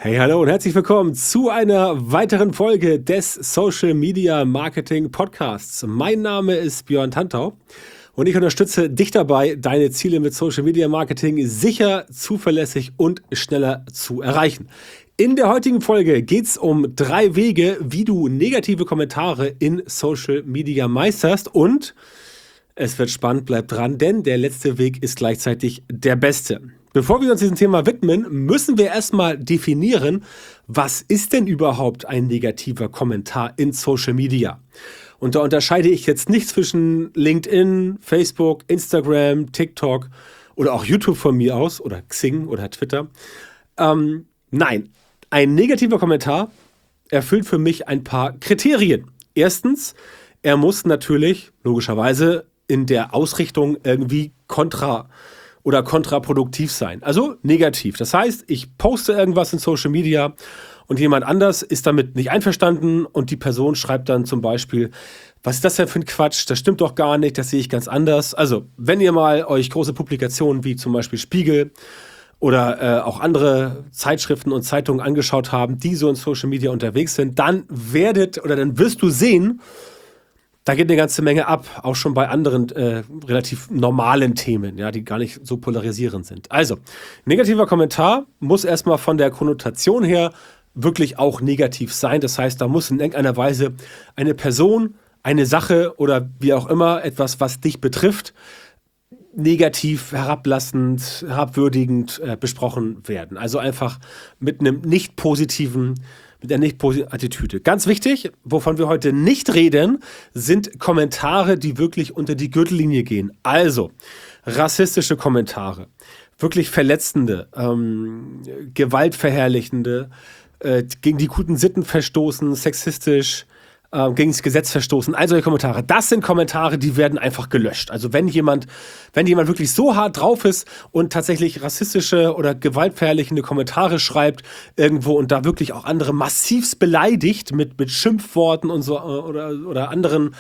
Hey, hallo und herzlich willkommen zu einer weiteren Folge des Social Media Marketing Podcasts. Mein Name ist Björn Tantau und ich unterstütze dich dabei, deine Ziele mit Social Media Marketing sicher, zuverlässig und schneller zu erreichen. In der heutigen Folge geht es um 3 Wege, wie du negative Kommentare in Social Media meisterst, und es wird spannend, bleib dran, denn der letzte Weg ist gleichzeitig der beste. Bevor wir uns diesem Thema widmen, müssen wir erstmal definieren, was ist denn überhaupt ein negativer Kommentar in Social Media? Und da unterscheide ich jetzt nicht zwischen LinkedIn, Facebook, Instagram, TikTok oder auch YouTube von mir aus oder Xing oder Twitter. Nein, ein negativer Kommentar erfüllt für mich ein paar Kriterien. Erstens, er muss natürlich logischerweise in der Ausrichtung irgendwie kontraproduktiv sein. Also negativ. Das heißt, ich poste irgendwas in Social Media und jemand anders ist damit nicht einverstanden und die Person schreibt dann zum Beispiel: Was ist das denn für ein Quatsch? Das stimmt doch gar nicht, das sehe ich ganz anders. Also, wenn ihr mal euch große Publikationen wie zum Beispiel Spiegel oder auch andere Zeitschriften und Zeitungen angeschaut haben, die so in Social Media unterwegs sind, dann wirst du sehen, da geht eine ganze Menge ab, auch schon bei anderen relativ normalen Themen, ja, die gar nicht so polarisierend sind. Also, negativer Kommentar muss erstmal von der Konnotation her wirklich auch negativ sein. Das heißt, da muss in irgendeiner Weise eine Person, eine Sache oder wie auch immer etwas, was dich betrifft, negativ, herablassend, herabwürdigend besprochen werden. Also einfach mit einer nicht positiven Attitüde. Ganz wichtig, wovon wir heute nicht reden, sind Kommentare, die wirklich unter die Gürtellinie gehen. Also rassistische Kommentare, wirklich verletzende, gewaltverherrlichende, gegen die guten Sitten verstoßen, sexistisch, gegen das Gesetz verstoßen, all solche Kommentare. Das sind Kommentare, die werden einfach gelöscht. Also wenn jemand wirklich so hart drauf ist und tatsächlich rassistische oder gewaltverherrlichende Kommentare schreibt irgendwo und da wirklich auch andere massivst beleidigt mit Schimpfworten und so oder anderen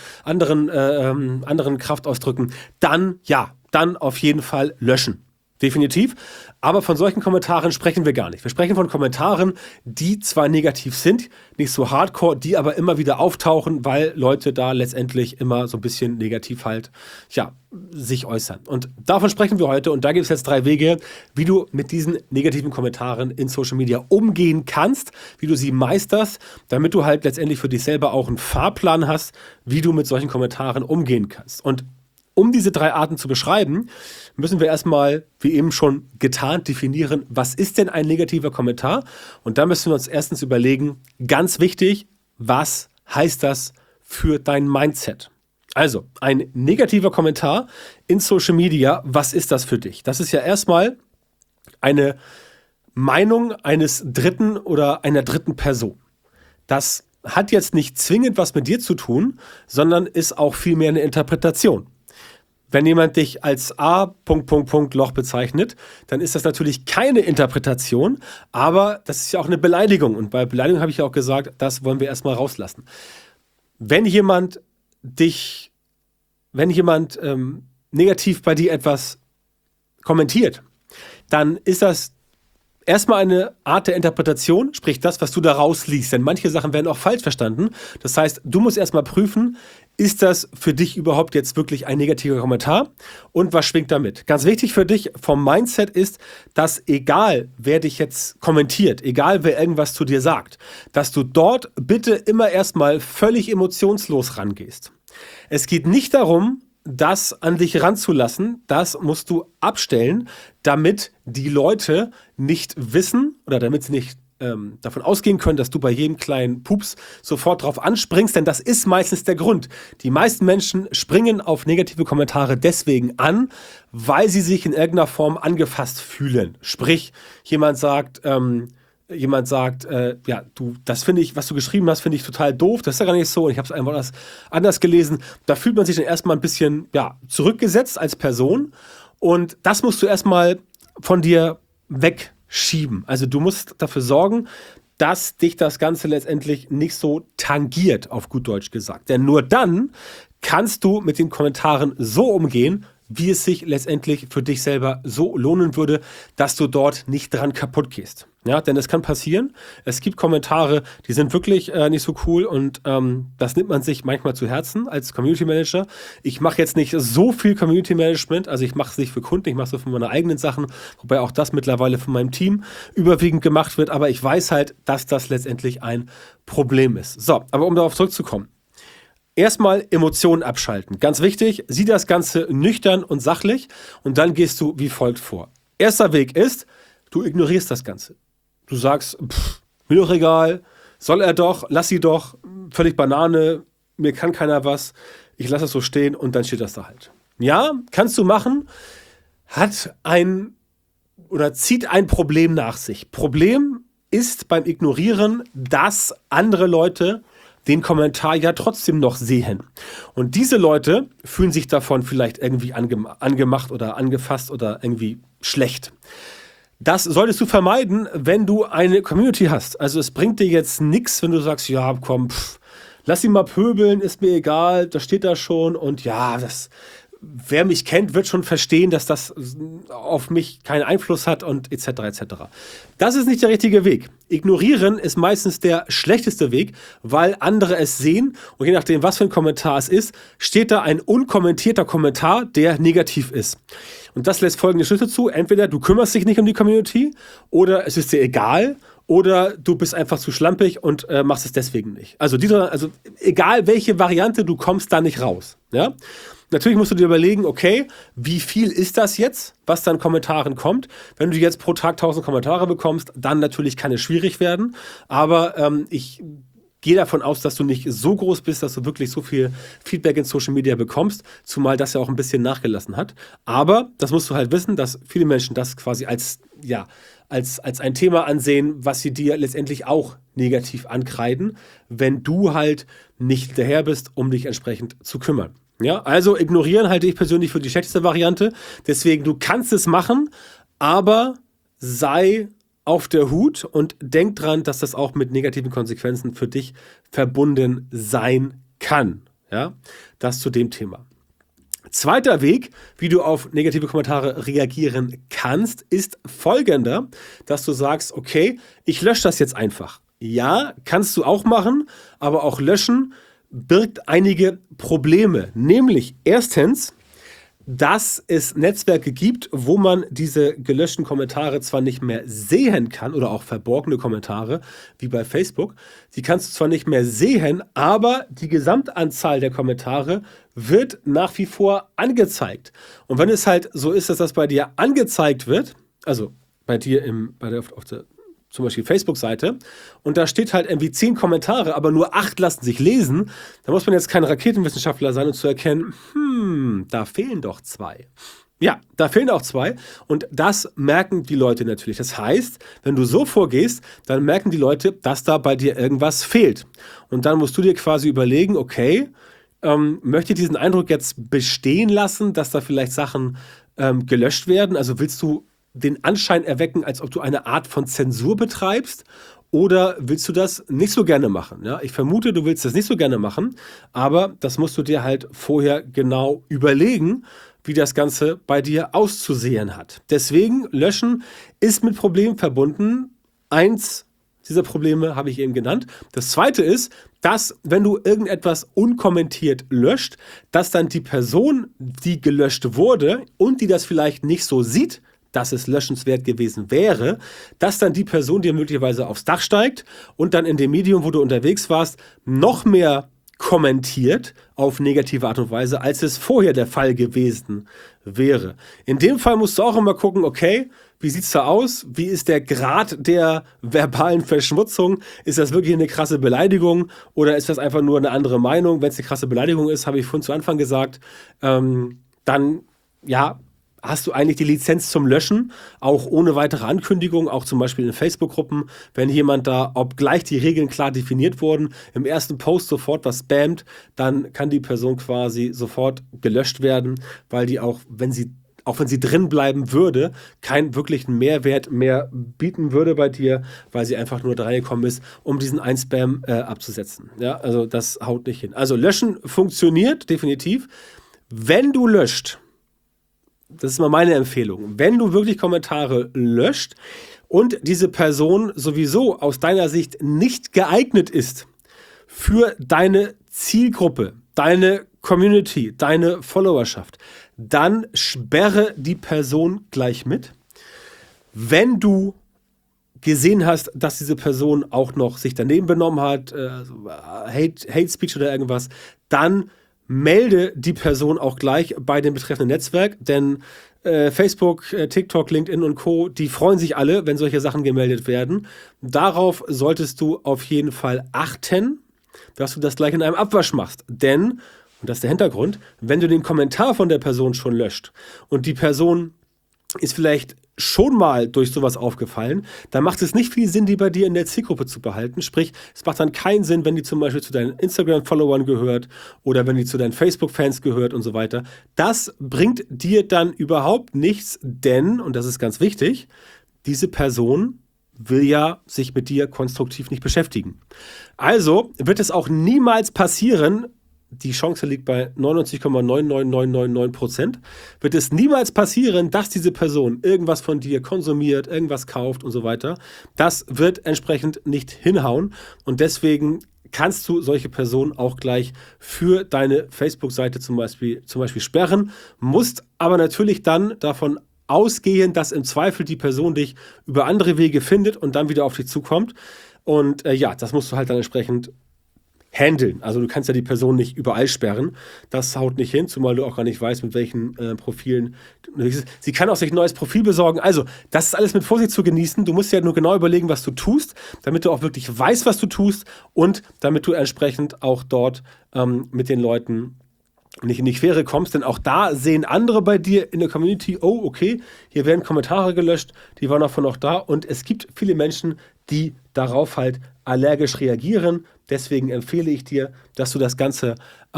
Kraftausdrücken, dann auf jeden Fall löschen. Definitiv. Aber von solchen Kommentaren sprechen wir gar nicht. Wir sprechen von Kommentaren, die zwar negativ sind, nicht so hardcore, die aber immer wieder auftauchen, weil Leute da letztendlich immer so ein bisschen negativ sich äußern. Und davon sprechen wir heute. Und da gibt es jetzt 3 Wege, wie du mit diesen negativen Kommentaren in Social Media umgehen kannst, wie du sie meisterst, damit du halt letztendlich für dich selber auch einen Fahrplan hast, wie du mit solchen Kommentaren umgehen kannst. Und um diese 3 Arten zu beschreiben, müssen wir erstmal, wie eben schon getan, definieren, was ist denn ein negativer Kommentar? Und da müssen wir uns erstens überlegen, ganz wichtig, was heißt das für dein Mindset? Also, ein negativer Kommentar in Social Media, was ist das für dich? Das ist ja erstmal eine Meinung eines Dritten oder einer dritten Person. Das hat jetzt nicht zwingend was mit dir zu tun, sondern ist auch vielmehr eine Interpretation. Wenn jemand dich als Loch bezeichnet, dann ist das natürlich keine Interpretation, aber das ist ja auch eine Beleidigung. Und bei Beleidigung habe ich ja auch gesagt, das wollen wir erstmal rauslassen. Wenn jemand negativ bei dir etwas kommentiert, dann ist das erstmal eine Art der Interpretation, sprich das, was du da rausliest. Denn manche Sachen werden auch falsch verstanden. Das heißt, du musst erstmal prüfen, ist das für dich überhaupt jetzt wirklich ein negativer Kommentar? Und was schwingt damit? Ganz wichtig für dich vom Mindset ist, dass egal wer dich jetzt kommentiert, egal wer irgendwas zu dir sagt, dass du dort bitte immer erstmal völlig emotionslos rangehst. Es geht nicht darum, das an dich ranzulassen, das musst du abstellen, damit die Leute nicht wissen oder damit sie nicht davon ausgehen können, dass du bei jedem kleinen Pups sofort drauf anspringst, denn das ist meistens der Grund. Die meisten Menschen springen auf negative Kommentare deswegen an, weil sie sich in irgendeiner Form angefasst fühlen. Sprich, jemand sagt, das finde ich, was du geschrieben hast, finde ich total doof, das ist ja gar nicht so und ich habe es einfach anders gelesen. Da fühlt man sich dann erstmal ein bisschen zurückgesetzt als Person und das musst du erstmal von dir wegschieben. Also du musst dafür sorgen, dass dich das Ganze letztendlich nicht so tangiert, auf gut Deutsch gesagt. Denn nur dann kannst du mit den Kommentaren so umgehen, wie es sich letztendlich für dich selber so lohnen würde, dass du dort nicht dran kaputt gehst. Ja, denn es kann passieren. Es gibt Kommentare, die sind wirklich nicht so cool und das nimmt man sich manchmal zu Herzen als Community Manager. Ich mache jetzt nicht so viel Community Management, also ich mache es nicht für Kunden, ich mache es so für meine eigenen Sachen, wobei auch das mittlerweile von meinem Team überwiegend gemacht wird, aber ich weiß halt, dass das letztendlich ein Problem ist. So, aber um darauf zurückzukommen. Erstmal Emotionen abschalten. Ganz wichtig, sieh das Ganze nüchtern und sachlich und dann gehst du wie folgt vor. Erster Weg ist, du ignorierst das Ganze. Du sagst, mir doch egal, soll er doch, lass sie doch, völlig Banane, mir kann keiner was, ich lasse es so stehen und dann steht das da halt. Ja, kannst du machen, zieht ein Problem nach sich. Problem ist beim Ignorieren, dass andere Leute den Kommentar ja trotzdem noch sehen. Und diese Leute fühlen sich davon vielleicht irgendwie angemacht oder angefasst oder irgendwie schlecht. Das solltest du vermeiden, wenn du eine Community hast. Also es bringt dir jetzt nichts, wenn du sagst, ja komm, lass ihn mal pöbeln, ist mir egal, das steht da schon und ja, wer mich kennt, wird schon verstehen, dass das auf mich keinen Einfluss hat und etc. etc. Das ist nicht der richtige Weg. Ignorieren ist meistens der schlechteste Weg, weil andere es sehen und je nachdem, was für ein Kommentar es ist, steht da ein unkommentierter Kommentar, der negativ ist. Und das lässt folgende Schlüsse zu. Entweder du kümmerst dich nicht um die Community oder es ist dir egal oder du bist einfach zu schlampig und machst es deswegen nicht. Also egal welche Variante, du kommst da nicht raus. Ja? Natürlich musst du dir überlegen, okay, wie viel ist das jetzt, was da an Kommentaren kommt? Wenn du jetzt pro Tag 1000 Kommentare bekommst, dann natürlich kann es schwierig werden. Aber ich gehe davon aus, dass du nicht so groß bist, dass du wirklich so viel Feedback in Social Media bekommst, zumal das ja auch ein bisschen nachgelassen hat. Aber das musst du halt wissen, dass viele Menschen das quasi als ein Thema ansehen, was sie dir letztendlich auch negativ ankreiden, wenn du halt nicht hinterher bist, um dich entsprechend zu kümmern. Ja, also ignorieren halte ich persönlich für die schlechteste Variante. Deswegen, du kannst es machen, aber sei auf der Hut und denk dran, dass das auch mit negativen Konsequenzen für dich verbunden sein kann. Ja, das zu dem Thema. Zweiter Weg, wie du auf negative Kommentare reagieren kannst, ist folgender, dass du sagst, okay, ich lösche das jetzt einfach. Ja, kannst du auch machen, aber auch löschen birgt einige Probleme. Nämlich erstens, dass es Netzwerke gibt, wo man diese gelöschten Kommentare zwar nicht mehr sehen kann oder auch verborgene Kommentare, wie bei Facebook, die kannst du zwar nicht mehr sehen, aber die Gesamtanzahl der Kommentare wird nach wie vor angezeigt. Und wenn es halt so ist, dass das bei dir angezeigt wird, also bei dir auf der zum Beispiel Facebook-Seite, und da steht halt irgendwie 10 Kommentare, aber nur 8 lassen sich lesen, da muss man jetzt kein Raketenwissenschaftler sein, um zu erkennen, da fehlen doch 2. Ja, da fehlen auch 2 und das merken die Leute natürlich. Das heißt, wenn du so vorgehst, dann merken die Leute, dass da bei dir irgendwas fehlt. Und dann musst du dir quasi überlegen, okay, möchte ich diesen Eindruck jetzt bestehen lassen, dass da vielleicht Sachen gelöscht werden? Also willst du den Anschein erwecken, als ob du eine Art von Zensur betreibst, oder willst du das nicht so gerne machen? Ja, ich vermute, du willst das nicht so gerne machen, aber das musst du dir halt vorher genau überlegen, wie das Ganze bei dir auszusehen hat. Deswegen, löschen ist mit Problemen verbunden. Eins dieser Probleme habe ich eben genannt. Das zweite ist, dass, wenn du irgendetwas unkommentiert löscht, dass dann die Person, die gelöscht wurde und die das vielleicht nicht so sieht, dass es löschenswert gewesen wäre, dass dann die Person dir möglicherweise aufs Dach steigt und dann in dem Medium, wo du unterwegs warst, noch mehr kommentiert auf negative Art und Weise, als es vorher der Fall gewesen wäre. In dem Fall musst du auch immer gucken, okay, wie sieht es da aus? Wie ist der Grad der verbalen Verschmutzung? Ist das wirklich eine krasse Beleidigung oder ist das einfach nur eine andere Meinung? Wenn es eine krasse Beleidigung ist, habe ich vorhin zu Anfang gesagt, dann ja, hast du eigentlich die Lizenz zum Löschen, auch ohne weitere Ankündigung, auch zum Beispiel in Facebook-Gruppen, wenn jemand da, obgleich die Regeln klar definiert wurden, im ersten Post sofort was spammt, dann kann die Person quasi sofort gelöscht werden, weil die auch wenn sie drin bleiben würde, keinen wirklichen Mehrwert mehr bieten würde bei dir, weil sie einfach nur da reingekommen ist, um diesen Spam abzusetzen. Ja, also das haut nicht hin. Also löschen funktioniert definitiv. Wenn du löscht, das ist mal meine Empfehlung, wenn du wirklich Kommentare löscht und diese Person sowieso aus deiner Sicht nicht geeignet ist für deine Zielgruppe, deine Community, deine Followerschaft, dann sperre die Person gleich mit. Wenn du gesehen hast, dass diese Person auch noch sich daneben benommen hat, Hate Speech oder irgendwas, dann melde die Person auch gleich bei dem betreffenden Netzwerk, denn Facebook, TikTok, LinkedIn und Co., die freuen sich alle, wenn solche Sachen gemeldet werden. Darauf solltest du auf jeden Fall achten, dass du das gleich in einem Abwasch machst, denn, und das ist der Hintergrund, wenn du den Kommentar von der Person schon löscht und die Person ist vielleicht schon mal durch sowas aufgefallen, dann macht es nicht viel Sinn, die bei dir in der Zielgruppe zu behalten. Sprich, es macht dann keinen Sinn, wenn die zum Beispiel zu deinen Instagram-Followern gehört oder wenn die zu deinen Facebook-Fans gehört und so weiter. Das bringt dir dann überhaupt nichts, denn, und das ist ganz wichtig, diese Person will ja sich mit dir konstruktiv nicht beschäftigen. Also wird es auch niemals passieren, die Chance liegt bei 99,99999%, wird es niemals passieren, dass diese Person irgendwas von dir konsumiert, irgendwas kauft und so weiter. Das wird entsprechend nicht hinhauen und deswegen kannst du solche Personen auch gleich für deine Facebook-Seite zum Beispiel sperren, musst aber natürlich dann davon ausgehen, dass im Zweifel die Person dich über andere Wege findet und dann wieder auf dich zukommt. Und das musst du halt dann entsprechend handeln. Also du kannst ja die Person nicht überall sperren. Das haut nicht hin, zumal du auch gar nicht weißt, mit welchen Profilen. Sie kann auch sich ein neues Profil besorgen. Also das ist alles mit Vorsicht zu genießen. Du musst ja nur genau überlegen, was du tust, damit du auch wirklich weißt, was du tust und damit du entsprechend auch dort mit den Leuten nicht in die Quere kommst, denn auch da sehen andere bei dir in der Community, oh, okay, hier werden Kommentare gelöscht, die waren davon noch da und es gibt viele Menschen, die darauf halt allergisch reagieren. Deswegen empfehle ich dir, dass du das Ganze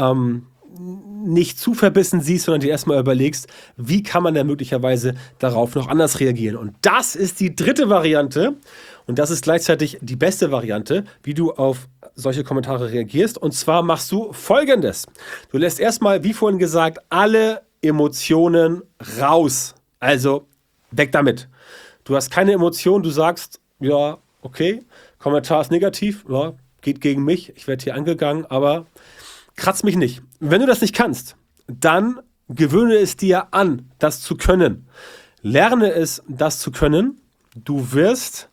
nicht zu verbissen siehst, sondern dir erstmal überlegst, wie kann man denn möglicherweise darauf noch anders reagieren. Und das ist die dritte Variante und das ist gleichzeitig die beste Variante, wie du auf solche Kommentare reagierst. Und zwar machst du Folgendes. Du lässt erstmal, wie vorhin gesagt, alle Emotionen raus. Also weg damit. Du hast keine Emotionen, du sagst, ja, okay, Kommentar ist negativ, ja, geht gegen mich, ich werde hier angegangen, aber kratz mich nicht. Wenn du das nicht kannst, dann gewöhne es dir an, das zu können. Lerne es, das zu können. Du wirst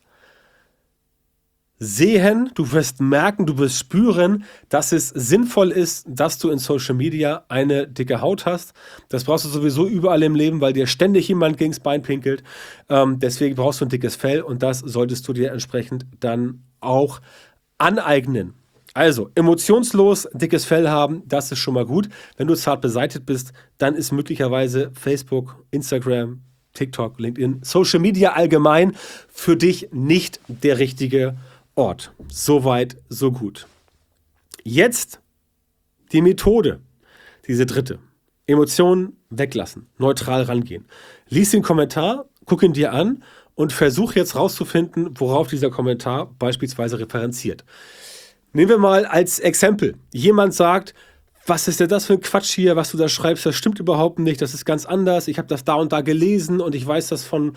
sehen, du wirst merken, du wirst spüren, dass es sinnvoll ist, dass du in Social Media eine dicke Haut hast. Das brauchst du sowieso überall im Leben, weil dir ständig jemand gegens Bein pinkelt. Deswegen brauchst du ein dickes Fell und das solltest du dir entsprechend dann auch aneignen. Also, emotionslos dickes Fell haben, das ist schon mal gut. Wenn du zart beseitigt bist, dann ist möglicherweise Facebook, Instagram, TikTok, LinkedIn, Social Media allgemein für dich nicht der richtige Ort. Soweit, so gut. Jetzt die Methode, diese dritte. Emotionen weglassen, neutral rangehen. Lies den Kommentar, guck ihn dir an und versuch jetzt rauszufinden, worauf dieser Kommentar beispielsweise referenziert. Nehmen wir mal als Exempel. Jemand sagt, was ist denn das für ein Quatsch hier, was du da schreibst, das stimmt überhaupt nicht, das ist ganz anders, ich habe das da und da gelesen und ich weiß das von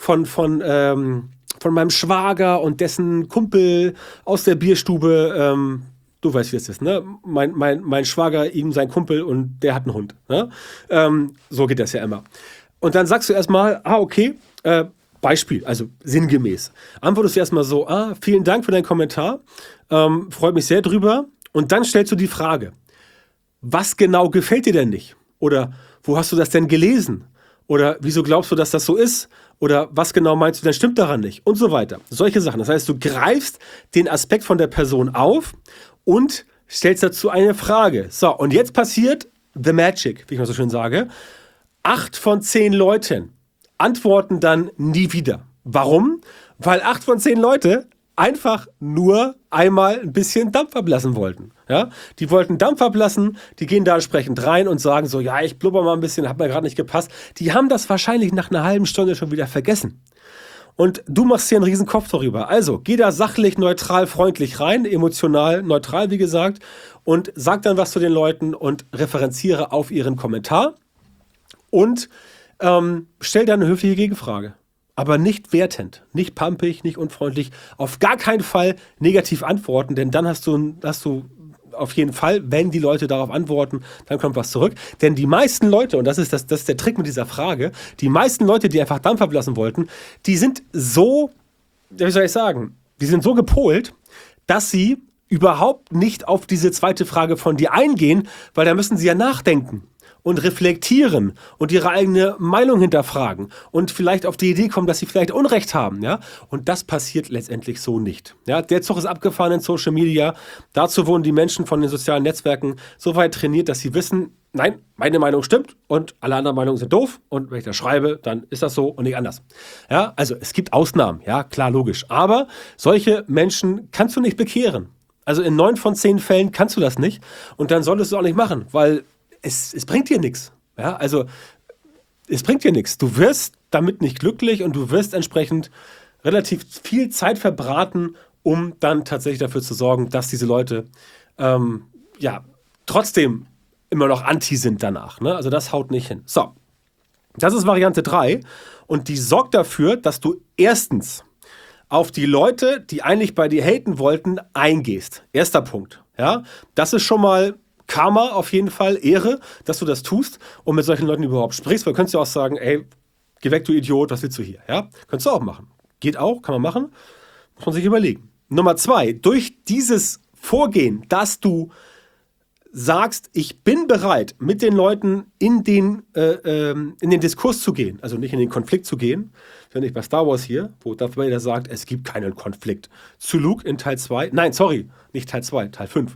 meinem Schwager und dessen Kumpel aus der Bierstube, du weißt, wie es ist, ne? Mein Schwager, ihm sein Kumpel und der hat einen Hund. Ne? So geht das ja immer. Und dann sagst du erstmal, okay, Beispiel, also sinngemäß. Antwortest du erstmal so, vielen Dank für deinen Kommentar, freut mich sehr drüber. Und dann stellst du die Frage, was genau gefällt dir denn nicht? Oder wo hast du das denn gelesen? Oder wieso glaubst du, dass das so ist? Oder was genau meinst du denn stimmt daran nicht? Und so weiter. Solche Sachen. Das heißt, du greifst den Aspekt von der Person auf und stellst dazu eine Frage. So, und jetzt passiert the magic, wie ich mal so schön sage. 8 von 10 Leuten antworten dann nie wieder. Warum? Weil 8 von 10 Leute einfach nur einmal ein bisschen Dampf ablassen wollten. Ja? Die wollten Dampf ablassen, die gehen da entsprechend rein und sagen so, ja, ich blubber mal ein bisschen, hat mir gerade nicht gepasst. Die haben das wahrscheinlich nach einer halben Stunde schon wieder vergessen. Und du machst hier einen riesen Kopf darüber. Also, geh da sachlich, neutral, freundlich rein, emotional, neutral, wie gesagt, und sag dann was zu den Leuten und referenziere auf ihren Kommentar. Und stell da eine höfliche Gegenfrage. Aber nicht wertend, nicht pampig, nicht unfreundlich, auf gar keinen Fall negativ antworten, denn dann hast du auf jeden Fall, wenn die Leute darauf antworten, dann kommt was zurück. Denn die meisten Leute, und das ist der Trick mit dieser Frage, die meisten Leute, die einfach Dampf ablassen wollten, die sind so, wie soll ich sagen, die sind so gepolt, dass sie überhaupt nicht auf diese zweite Frage von dir eingehen, weil da müssen sie ja nachdenken und reflektieren und ihre eigene Meinung hinterfragen und vielleicht auf die Idee kommen, dass sie vielleicht Unrecht haben, ja? Und das passiert letztendlich so nicht. Ja? Der Zug ist abgefahren in Social Media. Dazu wurden die Menschen von den sozialen Netzwerken so weit trainiert, dass sie wissen, nein, meine Meinung stimmt und alle anderen Meinungen sind doof und wenn ich das schreibe, dann ist das so und nicht anders. Ja? Also es gibt Ausnahmen, ja, klar, logisch. Aber solche Menschen kannst du nicht bekehren. Also in 9 von 10 Fällen kannst du das nicht und dann solltest du auch nicht machen, weil es bringt dir nichts. Ja, also es bringt dir nichts. Du wirst damit nicht glücklich und du wirst entsprechend relativ viel Zeit verbraten, um dann tatsächlich dafür zu sorgen, dass diese Leute trotzdem immer noch anti sind danach. Ne? Also das haut nicht hin. So, das ist Variante 3 und die sorgt dafür, dass du erstens auf die Leute, die eigentlich bei dir haten wollten, eingehst. Erster Punkt. Ja, das ist schon mal Karma auf jeden Fall, Ehre, dass du das tust und mit solchen Leuten überhaupt sprichst, weil du könntest ja auch sagen, ey, geh weg, du Idiot, was willst du hier? Ja, könntest du auch machen. Geht auch, kann man machen, muss man sich überlegen. Nummer 2, durch dieses Vorgehen, dass du sagst, ich bin bereit, mit den Leuten in den Diskurs zu gehen, also nicht in den Konflikt zu gehen, wenn ich bei Star Wars hier, wo Darth Vader sagt, es gibt keinen Konflikt. Zu Luke in Teil 2, nein, sorry, nicht Teil 2, Teil 5.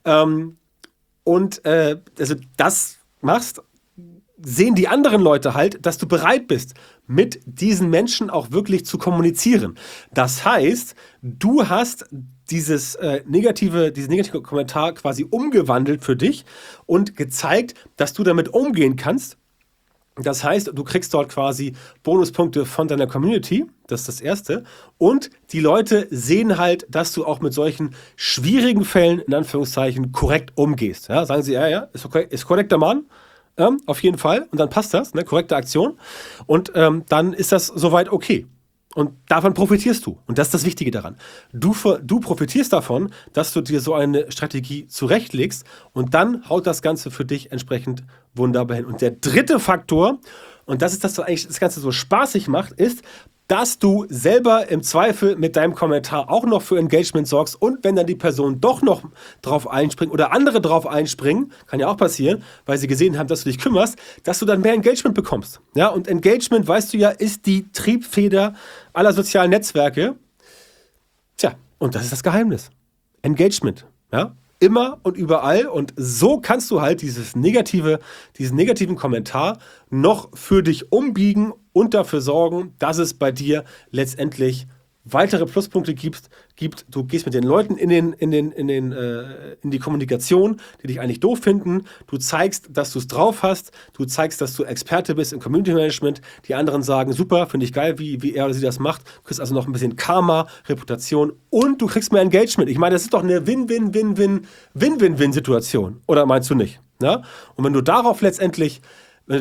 Also das machst, sehen die anderen Leute halt, dass du bereit bist, mit diesen Menschen auch wirklich zu kommunizieren. Das heißt, du hast diesen negativen Kommentar quasi umgewandelt für dich und gezeigt, dass du damit umgehen kannst. Das heißt, du kriegst dort quasi Bonuspunkte von deiner Community, das ist das Erste. Und die Leute sehen halt, dass du auch mit solchen schwierigen Fällen, in Anführungszeichen, korrekt umgehst. Ja, sagen sie, ja, ist okay, ist korrekter Mann, auf jeden Fall. Und dann passt das, ne, korrekte Aktion. Und dann ist das soweit okay. Und davon profitierst du. Und das ist das Wichtige daran. Du profitierst davon, dass du dir so eine Strategie zurechtlegst und dann haut das Ganze für dich entsprechend wunderbar hin. Und der dritte Faktor, und das ist das, was eigentlich das Ganze so spaßig macht, ist, dass du selber im Zweifel mit deinem Kommentar auch noch für Engagement sorgst und wenn dann die Person doch noch drauf einspringt oder andere drauf einspringen, kann ja auch passieren, weil sie gesehen haben, dass du dich kümmerst, dass du dann mehr Engagement bekommst. Ja, und Engagement, weißt du ja, ist die Triebfeder aller sozialen Netzwerke. Tja, und das ist das Geheimnis. Engagement, ja. Immer und überall und so kannst du halt diesen negativen Kommentar noch für dich umbiegen und dafür sorgen, dass es bei dir letztendlich weitere Pluspunkte gibt. Du gehst mit den Leuten in die Kommunikation, die dich eigentlich doof finden. Du zeigst, dass du es drauf hast. Du zeigst, dass du Experte bist im Community Management. Die anderen sagen, super, finde ich geil, wie er oder sie das macht. Du kriegst also noch ein bisschen Karma, Reputation und du kriegst mehr Engagement. Ich meine, das ist doch eine Win-Win-Win-Win-Win-Win-Situation. Oder meinst du nicht? Ja? Und wenn du darauf letztendlich wenn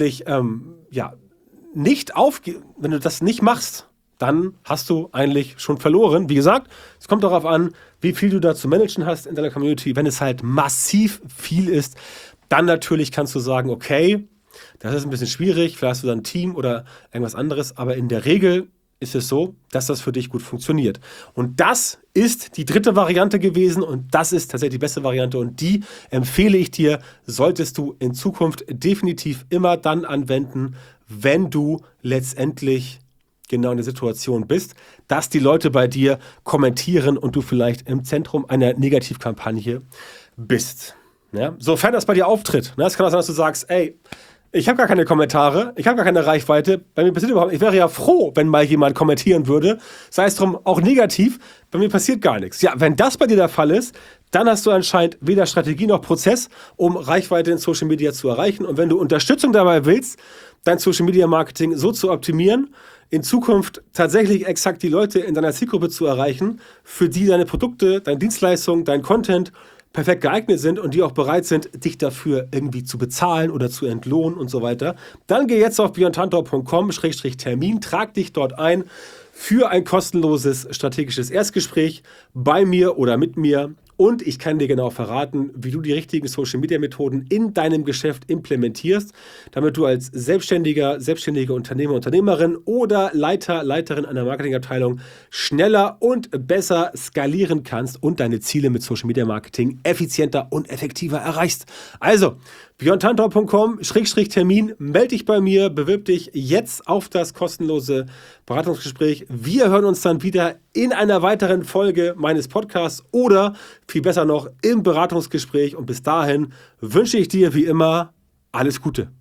du das nicht machst, dann hast du eigentlich schon verloren. Wie gesagt, es kommt darauf an, wie viel du da zu managen hast in deiner Community. Wenn es halt massiv viel ist, dann natürlich kannst du sagen, okay, das ist ein bisschen schwierig, vielleicht hast du dann ein Team oder irgendwas anderes, aber in der Regel ist es so, dass das für dich gut funktioniert. Und das ist die dritte Variante gewesen und das ist tatsächlich die beste Variante und die empfehle ich dir, solltest du in Zukunft definitiv immer dann anwenden, wenn du letztendlich genau in der Situation bist, dass die Leute bei dir kommentieren und du vielleicht im Zentrum einer Negativkampagne bist. Ja? Sofern das bei dir auftritt. Ne? Es kann auch sein, dass du sagst, ey, ich habe gar keine Kommentare, ich habe gar keine Reichweite, bei mir passiert überhaupt, ich wäre ja froh, wenn mal jemand kommentieren würde, sei es drum auch negativ, bei mir passiert gar nichts. Ja, wenn das bei dir der Fall ist, dann hast du anscheinend weder Strategie noch Prozess, um Reichweite in Social Media zu erreichen und wenn du Unterstützung dabei willst, dein Social Media Marketing so zu optimieren, in Zukunft tatsächlich exakt die Leute in deiner Zielgruppe zu erreichen, für die deine Produkte, deine Dienstleistungen, dein Content perfekt geeignet sind und die auch bereit sind, dich dafür irgendwie zu bezahlen oder zu entlohnen und so weiter, dann geh jetzt auf björntantor.com/Termin, trag dich dort ein für ein kostenloses strategisches Erstgespräch bei mir oder mit mir. Und ich kann dir genau verraten, wie du die richtigen Social-Media-Methoden in deinem Geschäft implementierst, damit du als selbstständige Unternehmer, Unternehmerin oder Leiterin einer Marketingabteilung schneller und besser skalieren kannst und deine Ziele mit Social-Media-Marketing effizienter und effektiver erreichst. Also, björntantor.com/Termin, melde dich bei mir, bewirb dich jetzt auf das kostenlose Beratungsgespräch. Wir hören uns dann wieder in einer weiteren Folge meines Podcasts oder viel besser noch im Beratungsgespräch. Und bis dahin wünsche ich dir wie immer alles Gute.